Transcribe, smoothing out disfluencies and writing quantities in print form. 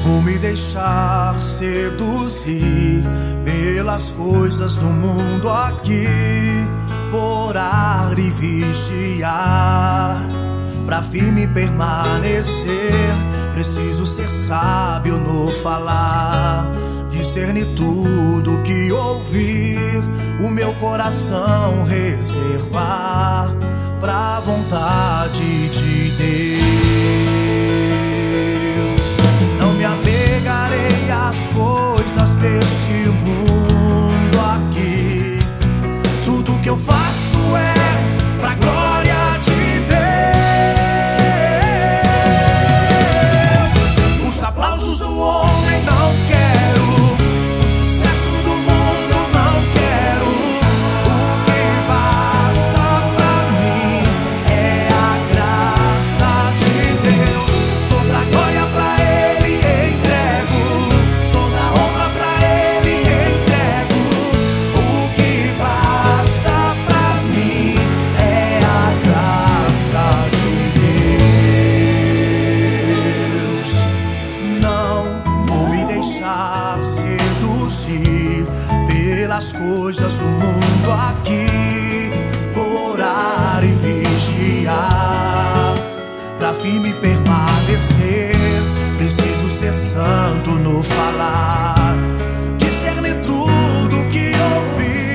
vou me deixar seduzir pelas coisas do mundo aqui. Vou orar e vigiar pra firme permanecer. Preciso ser sábio no falar, discernir tudo que ouvir, o meu coração reservar pra vontade de Deus. Não me apegarei às coisas deste mundo aqui. Tudo que eu faço é pra glória de Deus. Os aplausos do homem não quero, o sucesso do mundo não quero. O que basta pra mim é a graça de Deus. Toda a glória pra Ele entrego, toda a honra pra Ele entrego. O que basta pra mim é a graça de Deus. Não vou me deixar seduzir pelas coisas do mundo aqui. Vou orar e vigiar pra firme permanecer. Preciso ser santo no falar, discernir tudo que ouvir,